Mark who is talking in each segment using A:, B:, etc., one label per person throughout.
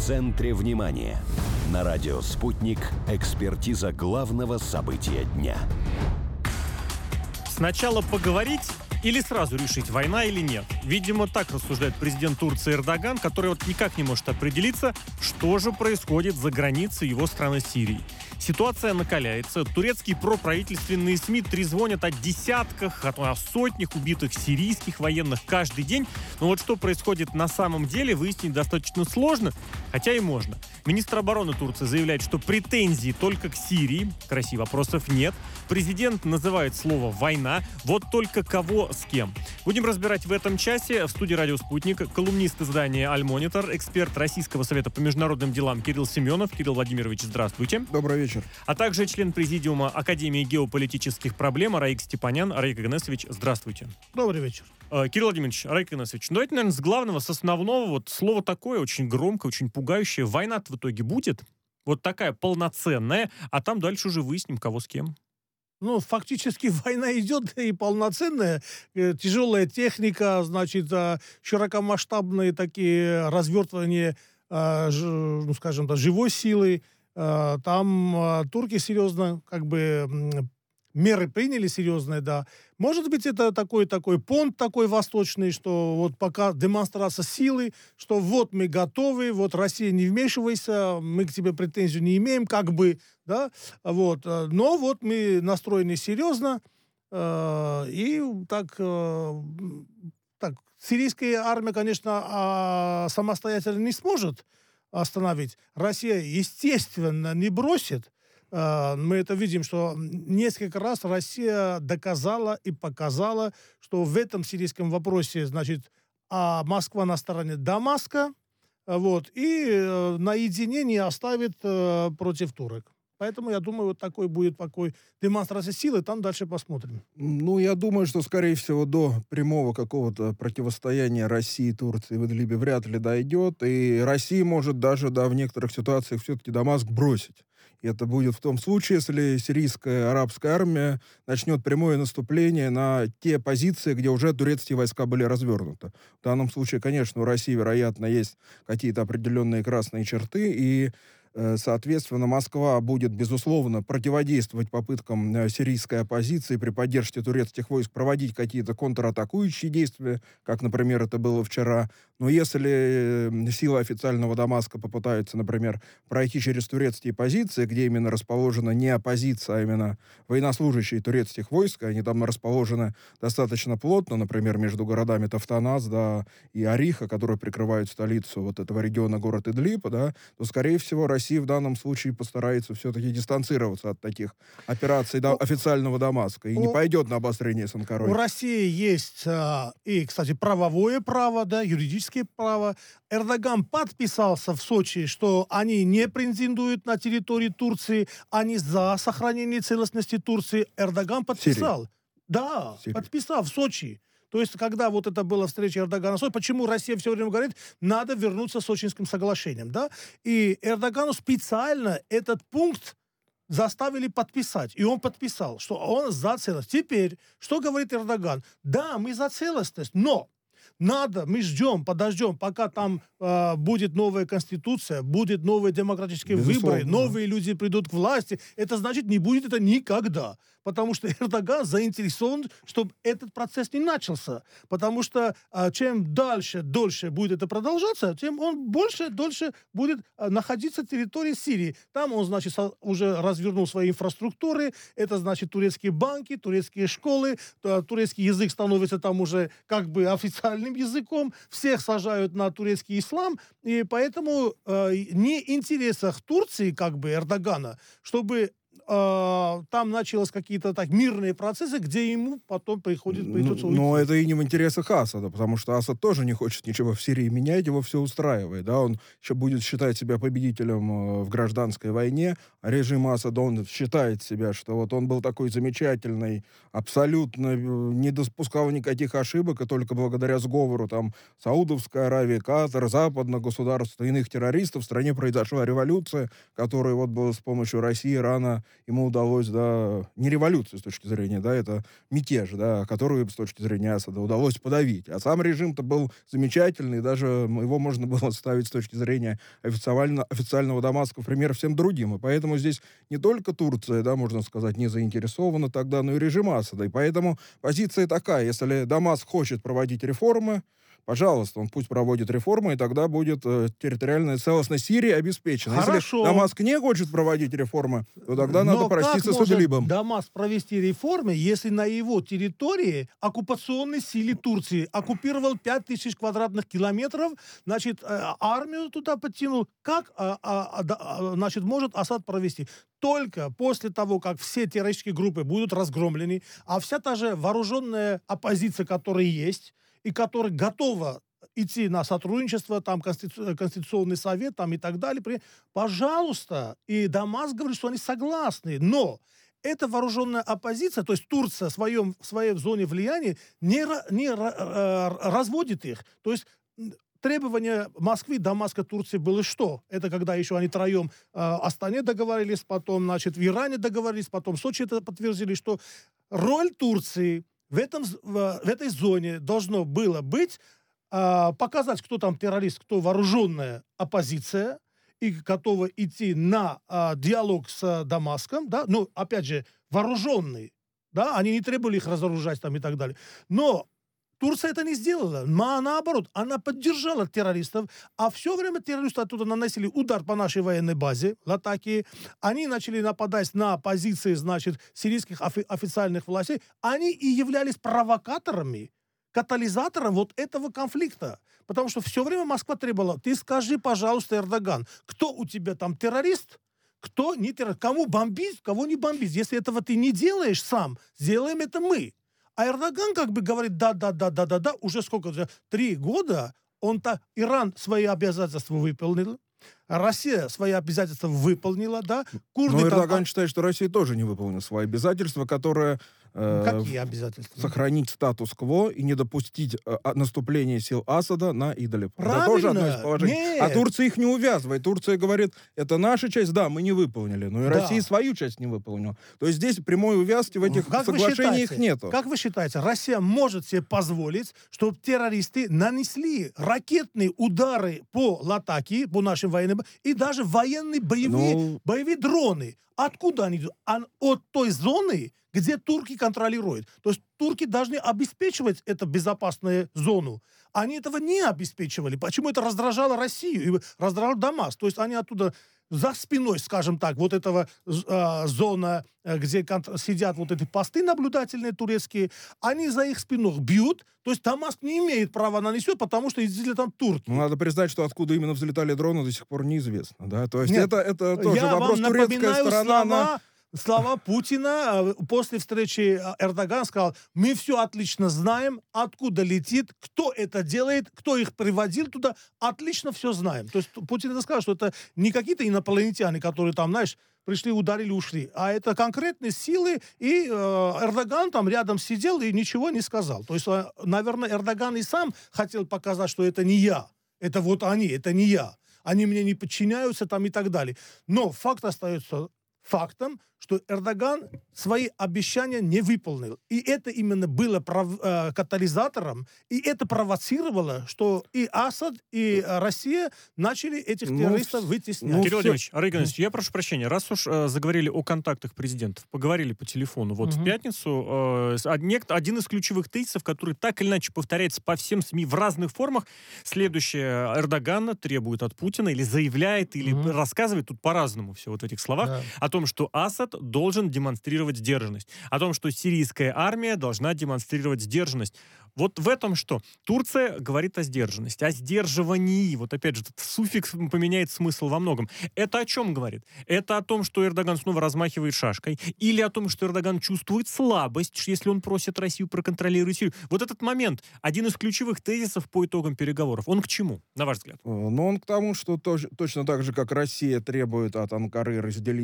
A: центре внимания. На радио «Спутник» экспертиза главного события дня.
B: Сначала поговорить или сразу решить, война или нет? Видимо, так рассуждает президент Турции Эрдоган, который вот никак не может определиться, что же происходит за границей его страны Сирии. Ситуация накаляется. Турецкие проправительственные СМИ трезвонят о десятках, о сотнях убитых сирийских военных каждый день. Но вот что происходит на самом деле, выяснить достаточно сложно, хотя и можно. Министр обороны Турции заявляет, что претензий только к Сирии, к России вопросов нет. Президент называет слово «война», вот только кого с кем. Будем разбирать в этом часе. В студии «Радио Спутник» колумнист издания «Аль-Монитор», эксперт Российского совета по международным делам Кирилл Семенов. Кирилл Владимирович, здравствуйте.
C: Добрый вечер.
B: А также член президиума Академии геополитических проблем Араик Степанян. Араик Игнесович, здравствуйте.
D: Добрый вечер.
B: Кирилл Владимирович, Араик Игнесович, давайте, наверное, с главного, с основного. Вот слово такое, очень громкое, очень пугающее. Война-то в итоге будет? Вот такая полноценная, а там дальше уже выясним, кого с кем.
D: Ну, фактически война идет и полноценная. Тяжелая техника, значит, широкомасштабные такие развертывания, ну, скажем так, живой силы. Там турки серьезно, как бы, меры приняли серьезные, да. Может быть, это такой понт такой восточный, что вот пока демонстрация силы, что вот мы готовы, вот Россия, не вмешивайся, мы к тебе претензий не имеем, как бы, да, вот. Но вот мы настроены серьезно, и так, сирийская армия, конечно, самостоятельно не сможет остановить. Россия, естественно, не бросит. Мы это видим, что несколько раз Россия доказала и показала, что в этом сирийском вопросе, значит, Москва на стороне Дамаска, вот, и наедине не оставит против турок. Поэтому, я думаю, вот такой будет демонстрация силы, там дальше посмотрим.
C: Ну, я думаю, что, скорее всего, до прямого какого-то противостояния России и Турции в Идлибе вряд ли дойдет, и Россия может даже, да, в некоторых ситуациях все-таки Дамаск бросить. И это будет в том случае, если сирийская арабская армия начнет прямое наступление на те позиции, где уже турецкие войска были развернуты. В данном случае, конечно, у России, вероятно, есть какие-то определенные красные черты, и соответственно, Москва будет, безусловно, противодействовать попыткам сирийской оппозиции при поддержке турецких войск проводить какие-то контратакующие действия, как, например, это было вчера. Но если силы официального Дамаска попытаются, например, пройти через турецкие позиции, где именно расположена не оппозиция, а именно военнослужащие турецких войск, они там расположены достаточно плотно, например, между городами Тафтанас, да, и Ариха, которые прикрывают столицу вот этого региона, город Идлиб, да, то, скорее всего, Россия в данном случае постарается все-таки дистанцироваться от таких операций официального Дамаска и не пойдет на обострение с Анкарой.
D: У России есть и, кстати, правовое право, да, юридическое право. Эрдоган подписался в Сочи, что они не претендуют на территорию Турции, они за сохранение целостности Турции. Эрдоган подписал.
C: Сирии.
D: Да,
C: Сирии.
D: подписал в Сочи. То есть, когда вот это была встреча Эрдогана, почему Россия все время говорит, надо вернуться с Сочинским соглашением, да? И Эрдогану специально этот пункт заставили подписать. И он подписал, что он за целостность. Теперь, что говорит Эрдоган? Да, мы за целостность, но мы подождем, пока там будет новая конституция, будет новые демократические выборы, новые люди придут к власти. Это значит, не будет это никогда. Потому что Эрдоган заинтересован, чтобы этот процесс не начался. Потому что чем дольше будет это продолжаться, тем он дольше будет находиться в территории Сирии. Там он, значит, уже развернул свои инфраструктуры. Это, значит, турецкие банки, турецкие школы. Турецкий язык становится там уже как бы официальным языком. Всех сажают на турецкий ислам. И поэтому не в интересах Турции, как бы, Эрдогана, чтобы там начались какие-то так мирные процессы, где ему потом придется уйти.
C: Но это и не в интересах Асада, потому что Асад тоже не хочет ничего в Сирии менять, его все устраивает. Да? Он еще будет считать себя победителем в гражданской войне, а режим Асада, он считает себя, что вот он был такой замечательный, абсолютно не допускал никаких ошибок, и только благодаря сговору там Саудовской Аравии, Катар, западных государств, иных террористов в стране произошла революция, которая вот была с помощью России, Ирана ему удалось, да, не революцию с точки зрения, да, это мятеж, да, которую с точки зрения Асада удалось подавить. А сам режим-то был замечательный, даже его можно было ставить с точки зрения официального Дамаска в пример всем другим. И поэтому здесь не только Турция, да, можно сказать, не заинтересована тогда, но и режим Асада. И поэтому позиция такая: если Дамаск хочет проводить реформы, пожалуйста, он пусть проводит реформы, и тогда будет территориальная целостность Сирии обеспечена.
D: Хорошо.
C: Если Дамаск не хочет проводить реформы, то тогда
D: Но
C: надо проститься
D: как
C: с
D: может
C: Идлибом.
D: Дамаск провести реформы, если на его территории оккупационные силы Турции оккупировал 5000 квадратных километров, значит, армию туда подтянул? Как, значит, может Асад провести? Только после того, как все террористические группы будут разгромлены, а вся та же вооруженная оппозиция, которая есть, и которая готова идти на сотрудничество, там, Конституционный совет, там, и так далее, пожалуйста. И Дамаск говорит, что они согласны. Но эта вооруженная оппозиция, то есть Турция в своей зоне влияния не разводит их. То есть требование Москвы, Дамаска, Турции было что? Это когда еще они троем Астане договорились, потом, значит, в Иране договорились, потом в Сочи это подтвердили, что роль Турции в этой зоне должно было быть показать, кто там террорист, кто вооруженная оппозиция, и готова идти на диалог с Дамаском, да, ну, опять же, вооруженный, да, они не требовали их разоружать там и так далее. Но Турция это не сделала. Наоборот, она поддержала террористов, а все время террористы оттуда наносили удар по нашей военной базе, Латакии. Они начали нападать на позиции, значит, сирийских официальных властей. Они и являлись провокаторами, катализатором вот этого конфликта. Потому что все время Москва требовала: ты скажи, пожалуйста, Эрдоган, кто у тебя там террорист, кто не террорист, кому бомбить, кого не бомбить. Если этого ты не делаешь сам, сделаем это мы. А Эрдоган как бы говорит: да, уже сколько, 3 года, Иран свои обязательства выполнил, Россия свои обязательства выполнила, да. Курды
C: Но
D: там...
C: Эрдоган считает, что Россия тоже не выполнила свои обязательства, которые
D: Какие обязательства?
C: сохранить статус-кво и не допустить наступления сил Асада на Идлиб.
D: Правильно.
C: Это тоже одно из положений.
D: Нет.
C: А Турция их не увязывает. Турция говорит: это наша часть, да, мы не выполнили. Но и
D: Да.
C: Россия свою часть не выполнила. То есть здесь прямой увязки в этих
D: Как вы
C: соглашениях
D: считаете,
C: нету.
D: Как вы считаете, Россия может себе позволить, чтобы террористы нанесли ракетные удары по Латакии, по нашим военным, и даже военные боевые дроны? Откуда они идут? От той зоны, где турки контролируют. То есть турки должны обеспечивать эту безопасную зону. Они этого не обеспечивали. Почему это раздражало Россию и раздражало Дамаск? То есть они оттуда за спиной, скажем так, вот этого зона, где сидят вот эти посты наблюдательные турецкие, они за их спиной бьют. То есть Дамаск не имеет права нанести, потому что изделия там турки.
C: Ну, надо признать, что откуда именно взлетали дроны, до сих пор неизвестно. Да? То есть
D: Нет,
C: это тоже
D: я
C: вопрос.
D: вам
C: Турецкая
D: напоминаю
C: сторона...
D: слова Путина после встречи. Эрдоган сказал: мы все отлично знаем, откуда летит, кто это делает, кто их приводил туда, отлично все знаем. То есть Путин это сказал, что это не какие-то инопланетяне, которые там, знаешь, пришли, ударили, ушли, а это конкретные силы, и Эрдоган там рядом сидел и ничего не сказал. То есть, наверное, Эрдоган и сам хотел показать, что это не я, это вот они, это не я. Они мне не подчиняются там и так далее. Но факт остается фактом, что Эрдоган свои обещания не выполнил. И это именно было катализатором, и это провоцировало, что и Асад, и Россия начали этих террористов вытеснять.
B: Кирилл Владимирович, Арыганович, я прошу прощения, раз уж заговорили о контактах президентов, поговорили по телефону, вот в пятницу, один из ключевых тезисов, который так или иначе повторяется по всем СМИ в разных формах, следующее: Эрдоган требует от Путина или заявляет, или рассказывает, тут по-разному все вот в этих словах, о том, что Асад должен демонстрировать сдержанность, о том, что сирийская армия должна демонстрировать сдержанность. Вот в этом что? Турция говорит о сдержанности, о сдерживании. Вот опять же, этот суффикс поменяет смысл во многом. Это о чем говорит? Это о том, что Эрдоган снова размахивает шашкой? Или о том, что Эрдоган чувствует слабость, если он просит Россию проконтролировать Сирию? Вот этот момент, один из ключевых тезисов по итогам переговоров, он к чему, на ваш взгляд?
C: Ну, он к тому, что точно так же, как Россия требует от Анкары разделить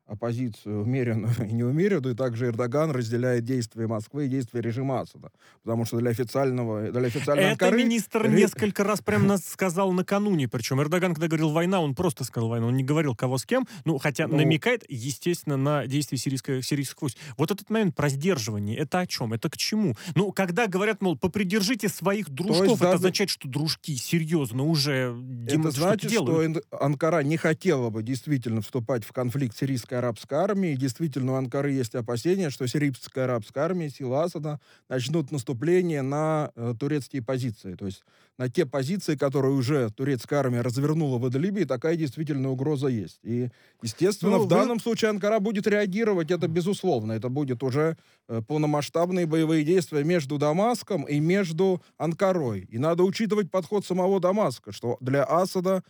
C: оппозицию умеренную и неумеренную, также Эрдоган разделяет действия Москвы и действия режима Асада. Потому что для официальной
B: Это
C: Анкары...
B: министр несколько раз прямо сказал накануне. Причем Эрдоган, когда говорил «война», он просто сказал «война». Он не говорил, кого с кем. Ну, хотя намекает, естественно, на действия сирийских войск. Вот этот момент про сдерживание, это о чем? Это к чему? Ну, когда говорят, мол, попридержите своих дружков, это означает, что дружки серьезно уже
C: это значит,
B: делают.
C: что Анкара не хотела бы действительно вступать в конфликт с сирийской арабской армией. Действительно, у Анкары есть опасения, что сирийская арабская армия, силы Асада начнут наступление на турецкие позиции. То есть на те позиции, которые уже турецкая армия развернула в Идлибе, такая действительно угроза есть. И, естественно, в данном случае Анкара будет реагировать, это безусловно. Это будет уже полномасштабные боевые действия между Дамаском и между Анкарой. И надо учитывать подход самого Дамаска, что для Асада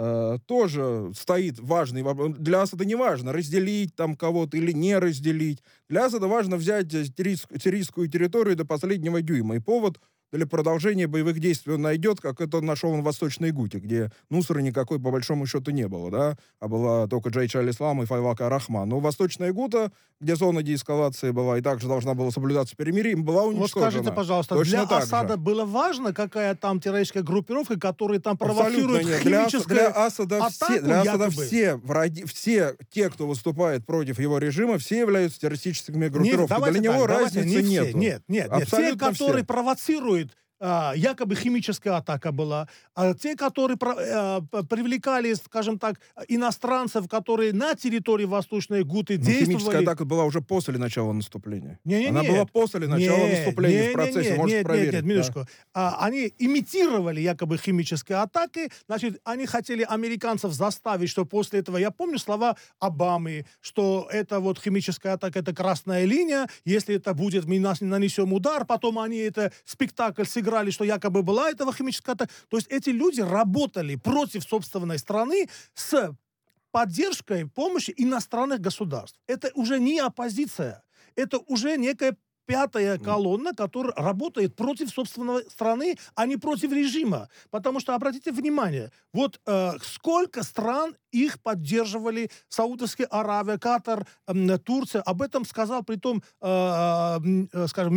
C: тоже стоит важный вопрос. Для Асада не важно, разделить там кого-то или не разделить. Для Асада важно взять сирийскую территорию до последнего дюйма. И повод для продолжения боевых действий он найдет, как это он нашел в Восточной Гуте, где Нусры никакой, по большому счету, не было, да, а была только Джейш аль-Ислам и Файвак ар-Рахман. Но Восточная Гута, где зона деэскалации была и также должна была соблюдаться перемирием, была уничтожена.
D: Вот скажите, пожалуйста,
C: точно
D: для Асада было важно, какая там террористическая группировка, которая там провоцирует химическую
C: для Асада
D: атаку,
C: все те, кто выступает против его режима, все являются террористическими группировками. Для него разницы нет.
D: Нет. Те, которые провоцируют якобы химическая атака была, а те, которые привлекали, скажем так, иностранцев, которые на территории Восточной Гуты действовали...
C: Химическая атака была уже после начала наступления. Она была после начала наступления в процессе, можете проверить.
D: Нет, минуточку. Они имитировали якобы химические атаки, значит, они хотели американцев заставить, что после этого, я помню слова Обамы, что это вот химическая атака, это красная линия, если это будет, мы нанесем удар, потом они это спектакль сыграли, что якобы была этого химическая атака. То есть эти люди работали против собственной страны с поддержкой, помощью иностранных государств. Это уже не оппозиция. Это уже некая пятая колонна, которая работает против собственной страны, а не против режима. Потому что, обратите внимание, вот сколько стран их поддерживали: Саудовская Аравия, Катар, Турция. Об этом сказал, притом, скажем,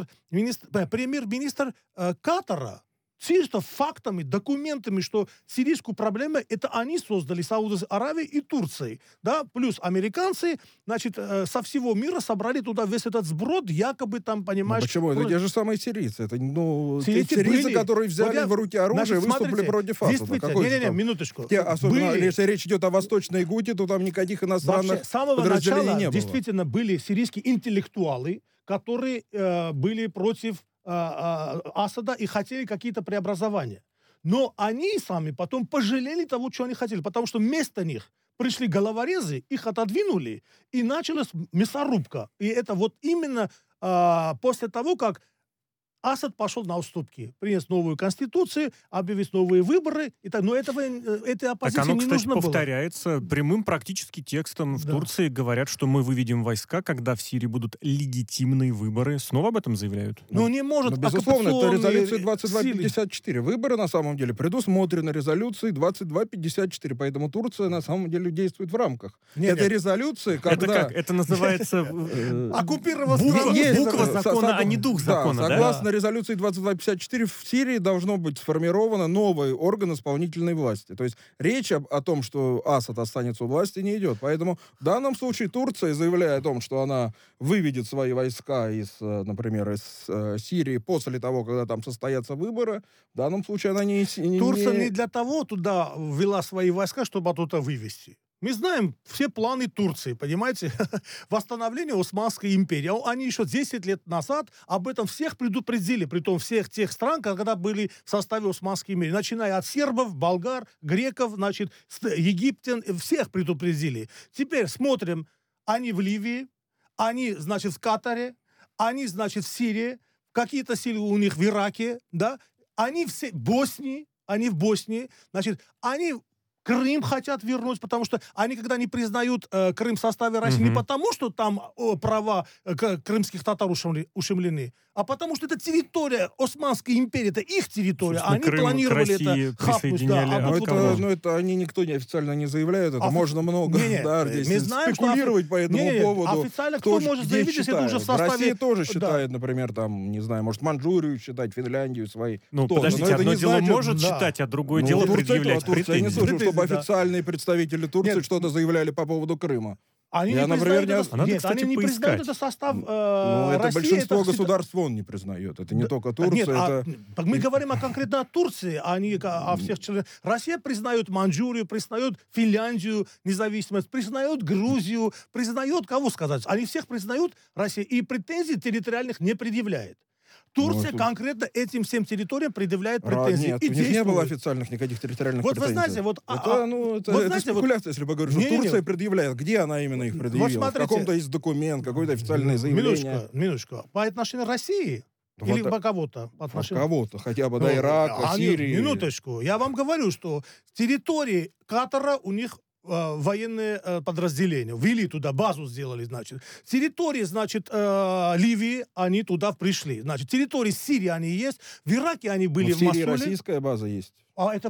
D: премьер-министр Катара. Чисто фактами, документами, что сирийскую проблему это они создали, Саудовская Аравия и Турция. Да? Плюс американцы, значит, со всего мира собрали туда весь этот сброд, якобы там, понимаешь...
C: Ну, почему? Это те же самые сирийцы. Это сирийцы, которые взяли в руки оружие и выступили против Асада.
D: Не, минуточку.
C: Особенно, если речь идет о Восточной Гуте, то там никаких иностранных
D: с самого
C: подразделений
D: начала
C: не было.
D: Действительно были сирийские интеллектуалы, которые были против Асада и хотели какие-то преобразования. Но они сами потом пожалели того, что они хотели, потому что вместо них пришли головорезы, их отодвинули, и началась мясорубка. И это вот именно после того, как Асад пошел на уступки, принес новую конституцию, объявить новые выборы. Но этой оппозиции
B: так оно,
D: не
B: кстати,
D: нужно было.
B: повторяется прямым практически текстом. В Турции говорят, что мы выведем войска, когда в Сирии будут легитимные выборы. Снова об этом заявляют?
D: Ну, не может.
C: Безусловно, это резолюция 2254. Выборы, на самом деле, предусмотрены резолюцией 2254. Поэтому Турция, на самом деле, действует в рамках этой резолюции, когда...
B: Это как? Это называется...
D: Оккупировал
B: буква закона, а не дух закона, да?
C: Согласно резолюции 2254 в Сирии должно быть сформирован новый орган исполнительной власти. То есть речь о том, что Асад останется у власти, не идет. Поэтому в данном случае Турция, заявляя о том, что она выведет свои войска например, из Сирии после того, когда там состоятся выборы, в данном случае она не...
D: Турция не для того туда ввела свои войска, чтобы оттуда вывести. Мы знаем все планы Турции, понимаете? Восстановление Османской империи. Они еще 10 лет назад об этом всех предупредили, притом всех тех стран, когда были в составе Османской империи. Начиная от сербов, болгар, греков, значит, египтян, всех предупредили. Теперь смотрим, они в Ливии, они, значит, в Катаре, они, значит, в Сирии, какие-то силы у них в Ираке, да? Они все в Боснии, значит, они Крым хотят вернуть, потому что они, когда не признают Крым в составе России, не потому, что там права крымских татар ущемлены, а потому что это территория Османской империи, это их территория.
B: Собственно,
D: Они
B: Крым
D: планировали
B: к России
D: это хапнуть.
B: присоединяли.
D: Да,
B: А
C: Но это они никто официально не заявляет, это можно много здесь
D: мы знаем,
C: спекулировать по этому поводу.
D: Официально кто может заявить, если это уже в составе...
C: Россия тоже
D: Да.
C: считает, например, там, не знаю, может, Манчжурию считать, Финляндию своей.
B: Ну,
C: Кто-то.
B: подождите,
C: Но это
B: одно
C: не
B: дело
C: значит-
B: может
D: да.
B: считать, а другое
C: Ну,
B: дело
C: Турция,
B: предъявлять
C: Турция, я не
B: претензии.
C: слышал, чтобы
D: Да.
C: официальные представители Турции
D: Нет.
C: что-то заявляли по поводу Крыма.
D: Они
C: Я,
D: не
C: например,
D: признают
C: не-
D: это...
B: Надо,
D: Нет,
B: кстати,
D: они не
B: поискать.
D: признают это состав
C: Ну, это
D: России.
C: большинство
D: это
C: государств он не признает. Это не только
D: Так нет,
C: Турция,
D: так мы говорим конкретно о Турции, а не о всех членах. Россия признает Манчжурию, признает Финляндию независимость, признает Грузию, признает, кого сказать? Они всех признают, Россия, и претензий территориальных не предъявляет. Турция
C: тут-
D: конкретно этим всем территориям предъявляет претензии.
C: Нет,
D: и
C: у них не
D: действует.
C: было официальных никаких территориальных
D: Вот вы
C: претензий.
D: знаете, вот,
C: это
D: вот знаете, вот-
C: спекуляция, если бы говорю, что
D: Не-не-не.
C: Турция предъявляет. Где она именно их предъявила?
D: смотрите.
C: В каком-то есть документ, какое-то официальное заявление.
D: Минуточку. По отношению к России?
C: Вот
D: Или
C: так.
D: по кого-то? По
C: От
D: отношению-
C: кого-то, хотя бы
D: Ну,
C: до Ирака,
D: они-
C: Сирии.
D: Минуточку. Я вам говорю, что с территории Катара у них военные подразделения. Ввели туда, базу сделали, значит. С территории, значит, Ливии они туда пришли. Значит, территории Сирии они есть. В Ираке они были
C: Ну, в
D: в
C: Сирии
D: Масуле.
C: российская база есть.
D: А это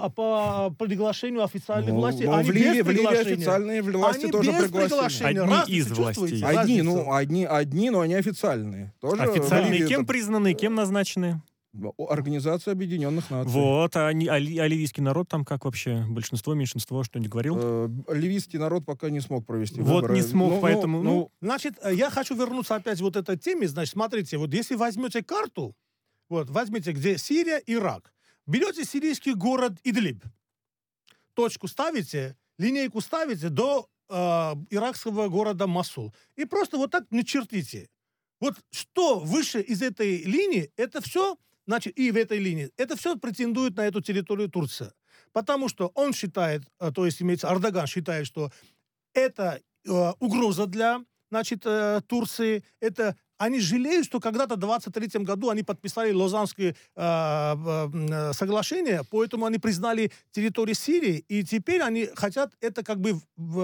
D: по приглашению официальной
C: Ну,
D: власти.
C: ну, в
D: Они
C: Ливии,
D: без
C: в Ливии
D: приглашения.
C: официальные власти
D: Они
C: тоже
D: без
C: пригласили.
D: приглашения.
B: Одни
D: Разницу
B: из
D: чувствуете?
B: властей.
C: Одни, но они официальные. Тоже в
B: Официальные
C: Ливии
B: кем
C: это-
B: признаны, кем назначены?
C: Организация Объединенных Наций.
B: Вот, а ливийский народ там как вообще? Большинство, меньшинство, что-нибудь говорил?
C: Ливийский народ пока не смог провести
B: Вот
C: выборы.
B: не смог,
C: Ну,
B: поэтому...
C: ну,
D: Значит, я хочу вернуться опять вот этой теме. Значит, смотрите, вот если возьмете карту, вот, возьмите, где Сирия, Ирак, берете сирийский город Идлиб, точку ставите, линейку ставите до иракского города Масул. И просто вот так начертите. Вот что выше из этой линии, это все, значит, и в этой линии, это все претендует на эту территорию Турции. Потому что он считает, то есть имеется Эрдоган считает, что это угроза для, значит, Турции. Это они жалеют, что когда-то в 23 году они подписали Лозаннское соглашение, поэтому они признали территорию Сирии, и теперь они хотят это как бы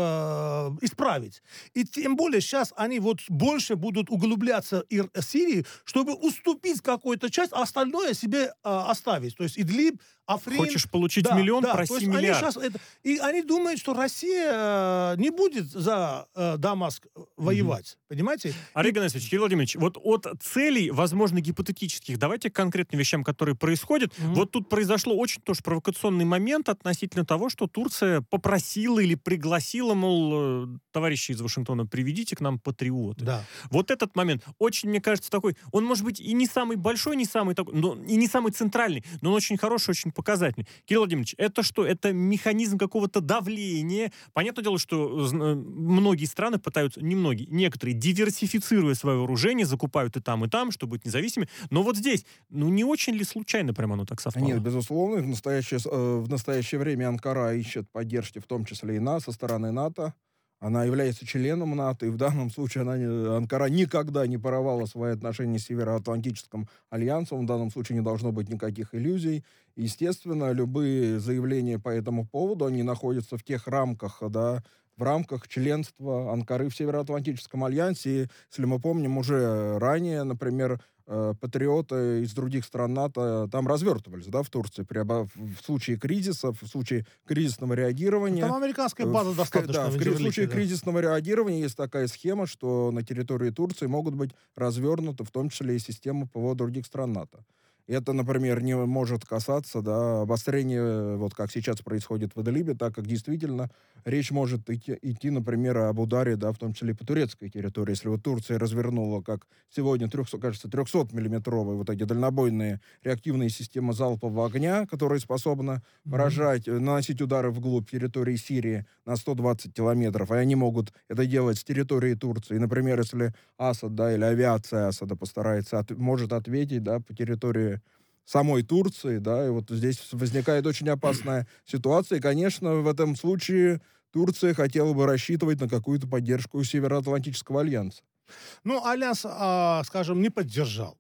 D: исправить. И тем более сейчас они вот больше будут углубляться в Сирии, чтобы уступить какую-то часть, а остальное себе оставить. То есть Идлиб, Африн...
B: Хочешь получить
D: Да,
B: миллион,
D: да, то
B: проси
D: есть они
B: миллиард.
D: щас и они думают, что Россия не будет за Дамаск воевать. Понимаете?
B: Олег Геннадьевич, Кирилл Владимирович, вот от целей, возможно, гипотетических, давайте к конкретным вещам, которые происходят. Вот тут произошло очень тоже провокационный момент относительно того, что Турция попросила или пригласила, мол, товарищи из Вашингтона, приведите к нам патриоты.
D: Да.
B: Вот этот момент очень, мне кажется, такой, он может быть и не самый большой, не самый такой, и не самый центральный, но он очень хороший, очень показательный. Кирилл Владимирович, это что? Это механизм какого-то давления? Понятное дело, что многие страны пытаются, не многие, некоторые, диверсифицируя свое вооружение, закупают и там, чтобы быть независимыми. Но вот здесь, не очень ли случайно прямо оно так совпало?
C: Нет, безусловно, в настоящее время Анкара ищет поддержки, в том числе и со стороны НАТО. Она является членом НАТО, и в данном случае Анкара никогда не порывала свои отношения с Североатлантическим альянсом. В данном случае не должно быть никаких иллюзий. Естественно, любые заявления по этому поводу, они находятся в тех рамках, да, в рамках членства Анкары в Североатлантическом альянсе. И, если мы помним, уже ранее, например, патриоты из других стран НАТО там развертывались, да, в Турции, в случае кризисов, в случае кризисного реагирования.
D: Там американская база достаточно.
C: В случае кризисного реагирования есть такая схема, что на территории Турции могут быть развернуты в том числе и системы ПВО других стран НАТО. Это, например, не может касаться, да, обострения, вот как сейчас происходит в Идлибе, так как действительно речь может идти, например, об ударе, да, в том числе и по турецкой территории. Если вот Турция развернула, как сегодня, 300-миллиметровые вот эти дальнобойные реактивные системы залпового огня, которые способны наносить удары вглубь территории Сирии на 120 километров, и они могут это делать с территории Турции. Например, если Асад, да, или авиация Асада постарается, может ответить, да, по территории самой Турции, да, и вот здесь возникает очень опасная ситуация, и, конечно, в этом случае Турция хотела бы рассчитывать на какую-то поддержку Североатлантического альянса.
D: Ну, альянс, скажем, не поддержал.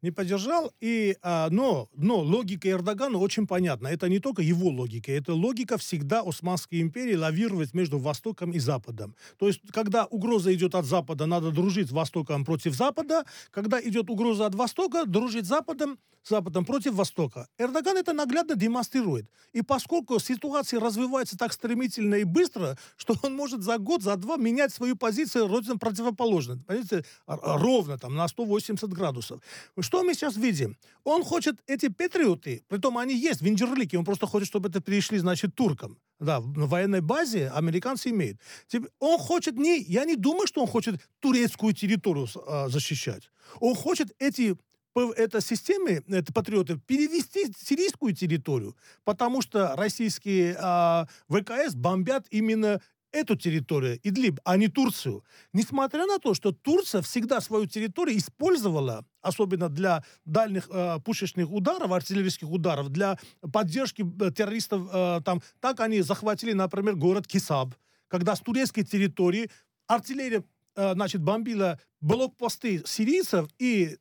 D: Не поддержал. Но логика Эрдогана очень понятна. Это не только его логика. Это логика всегда Османской империи лавировать между Востоком и Западом. То есть, когда угроза идет от Запада, надо дружить с Востоком против Запада. Когда идет угроза от Востока, дружить с Западом против Востока. Эрдоган это наглядно демонстрирует. И поскольку ситуация развивается так стремительно и быстро, что он может за год, за два менять свою позицию родина противоположно. Понимаете, ровно там на 180 градусов. Что мы сейчас видим? Он хочет эти патриоты, притом они есть в Инджирлике, он просто хочет, чтобы это перешли, значит, туркам. Да, на военной базе американцы имеют. Он хочет я не думаю, что он хочет турецкую территорию защищать. Он хочет этой системе, патриоты, перевести в сирийскую территорию, потому что российские ВКС бомбят именно эту территорию, Идлиб, а не Турцию. Несмотря на то, что Турция всегда свою территорию использовала, особенно для дальних пушечных ударов, артиллерийских ударов, для поддержки террористов, так они захватили, например, город Кисаб, когда с турецкой территории артиллерия бомбила блокпосты сирийцев, и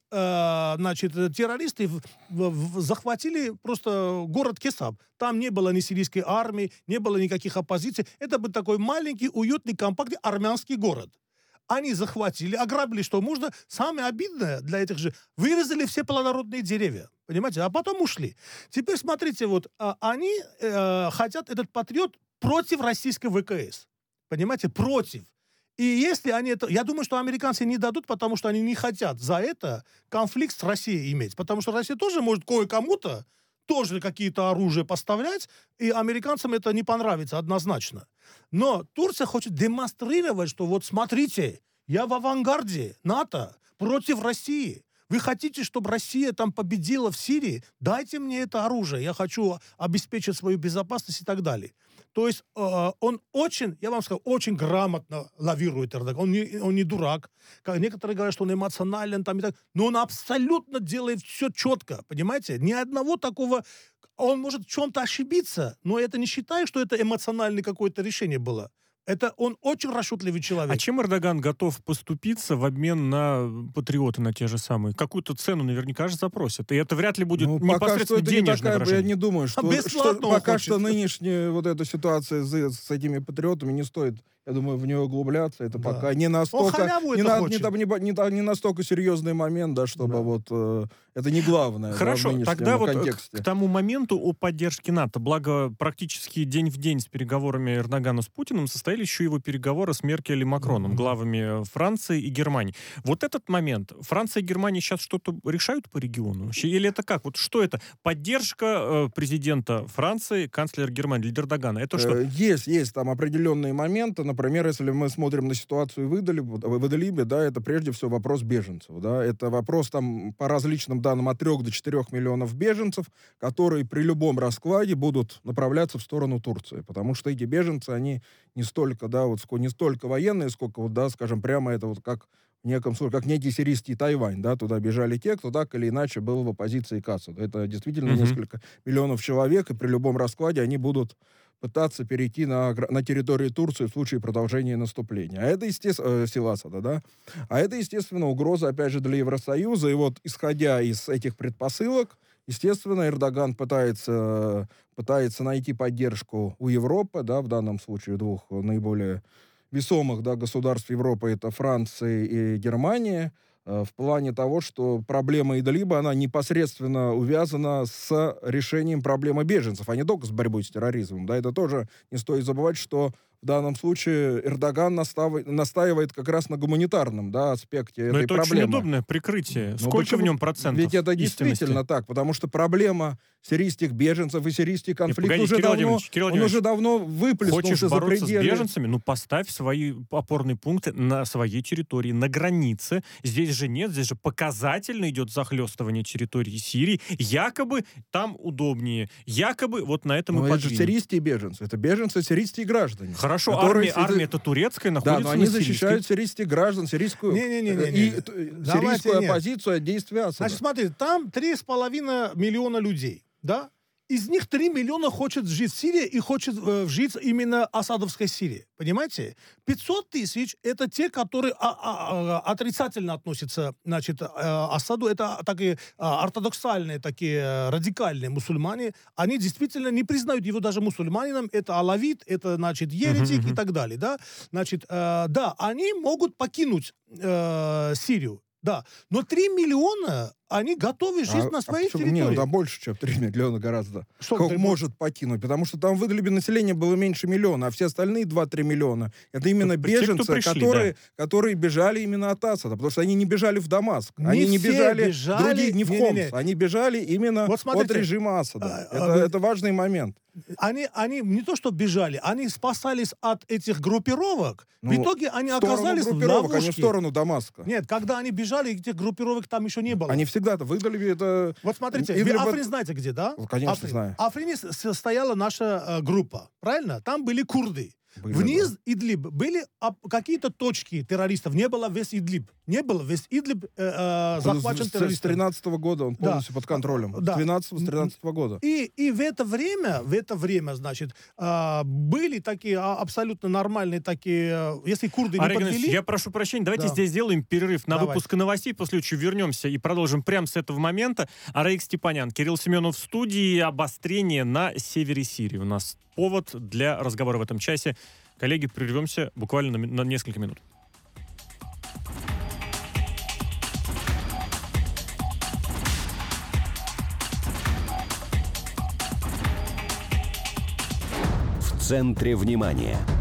D: террористы захватили просто город Кесаб. Там не было ни сирийской армии, не было никаких оппозиций. Это был такой маленький, уютный, компактный армянский город. Они захватили, ограбили, что можно. Самое обидное для этих же, вырезали все плодородные деревья. Понимаете? А потом ушли. Теперь смотрите, они хотят этот патриот против российской ВКС. Понимаете? Против. И если они это... Я думаю, что американцы не дадут, потому что они не хотят за это конфликт с Россией иметь. Потому что Россия тоже может кое-кому-то тоже какие-то оружия поставлять, и американцам это не понравится однозначно. Но Турция хочет демонстрировать, что вот смотрите, я в авангарде НАТО против России. Вы хотите, чтобы Россия там победила в Сирии? Дайте мне это оружие. Я хочу обеспечить свою безопасность и так далее. То есть он очень, я вам скажу, очень грамотно лавирует Эрдоган. Он не дурак. Некоторые говорят, что он эмоционален, там и так. Но он абсолютно делает все четко, понимаете? Ни одного такого... Он может в чем-то ошибиться, но это не считаю, что это эмоциональное какое-то решение было. Это он очень расчетливый человек.
B: А чем Эрдоган готов поступиться в обмен на патриоты, на те же самые? Какую-то цену наверняка же запросят. И это вряд ли будет непосредственно денежное выражение.
C: Я не думаю, что пока что нынешняя вот эта ситуация с этими патриотами не стоит, я думаю, в нее углубляться. Это пока не настолько не настолько серьезный момент, да, чтобы это не главное.
B: Хорошо,
C: да,
B: тогда
C: контексте.
B: к тому моменту о поддержке НАТО. Благо, практически день в день с переговорами Эрдогана с Путиным состояли еще его переговоры с Меркель и Макроном, главами Франции и Германии. Вот этот момент. Франция и Германия сейчас что-то решают по региону вообще? Или это как? Вот что это? Поддержка президента Франции, канцлера Германии для Эрдогана. Это что?
C: Есть там определенные моменты. Например, если мы смотрим на ситуацию в Идлибе, да, это прежде всего вопрос беженцев. Да, это вопрос там по различным данным от 3 до 4 миллионов беженцев, которые при любом раскладе будут направляться в сторону Турции. Потому что эти беженцы, они не столько военные, сколько, скажем, прямо это как в неком случае, как некий сирийский Тайвань, да, туда бежали те, кто так или иначе был в оппозиции к Асаду. Это действительно несколько миллионов человек, и при любом раскладе они будут пытаться перейти на территорию Турции в случае продолжения наступления. А это, естественно, сил Асада, да? А это, естественно, угроза, опять же, для Евросоюза. И вот, исходя из этих предпосылок, естественно, Эрдоган пытается найти поддержку у Европы, да, в данном случае двух наиболее весомых, да, государств Европы, это Франция и Германия, в плане того, что проблема Идлиба, она непосредственно увязана с решением проблемы беженцев, а не только с борьбой с терроризмом. Да, это тоже не стоит забывать, что в данном случае Эрдоган настаивает как раз на гуманитарном, да, аспекте этой проблемы. Но это очень удобное
B: прикрытие. Сколько в нем процентов
C: Ведь это действительно так, потому что проблема сирийских беженцев и сирийский конфликт уже давно выплеснулся за пределы.
B: Хочешь бороться с беженцами? Ну, поставь свои опорные пункты на своей территории, на границе. Здесь же нет, здесь же показательно идет захлестывание территории Сирии. Якобы там удобнее. Якобы вот на этом и подвинем.
C: Но это же сирийские беженцы. Это беженцы, сирийские граждане.
B: Хорошо, армия это турецкая, находится
C: но они защищают сирийских граждан, сирийскую оппозицию от действия Асада.
D: Значит, смотри, там 3,5 миллиона людей, да? из них 3 миллиона хочет жить в Сирии и хочет жить именно асадовской Сирии. Понимаете? 500 тысяч — это те, которые отрицательно относятся, значит, Асаду. Это такие ортодоксальные, такие радикальные мусульмане. Они действительно не признают его даже мусульманином. Это алавит, это, значит, еретик и так далее. Да? Значит, да, они могут покинуть Сирию. Да, но 3 миллиона, они готовы жить на своей территории.
C: Нет, там больше, чем 3 миллиона гораздо. Кто может покинуть? Потому что там в Идлибе население было меньше миллиона, а все остальные 2-3 миллиона — это именно беженцы, пришли, которые бежали именно от Асада, потому что они не бежали в Дамаск. Они не бежали другие, не в Хомс. Они бежали именно от режима Асада. Это важный момент.
D: Они не то что бежали, они спасались от этих группировок. В итоге они оказались в ловушке.
C: Они в сторону Дамаска.
D: Нет, когда они бежали, этих группировок там еще не было.
C: Они всегда-то выдали это...
D: Вот смотрите, Африн знаете где, да?
C: Конечно, знаю.
D: В Африне стояла наша группа, правильно? Там были курды. Вниз Идлиб были какие-то точки террористов. Не было весь Идлиб. Не было весь Идлиб захвачен террористами.
C: С 13 года он полностью под контролем. С 12-13 года.
D: И в это время, значит, были такие абсолютно нормальные такие, если курды не подвели...
B: Я прошу прощения, давайте здесь сделаем перерыв на выпуск новостей, после чего вернемся и продолжим прямо с этого момента. Араик Степанян, Кирилл Семенов в студии. Обострение на севере Сирии. У нас повод для разговора в этом часе. Коллеги, прервемся буквально на несколько минут.
A: В центре внимания.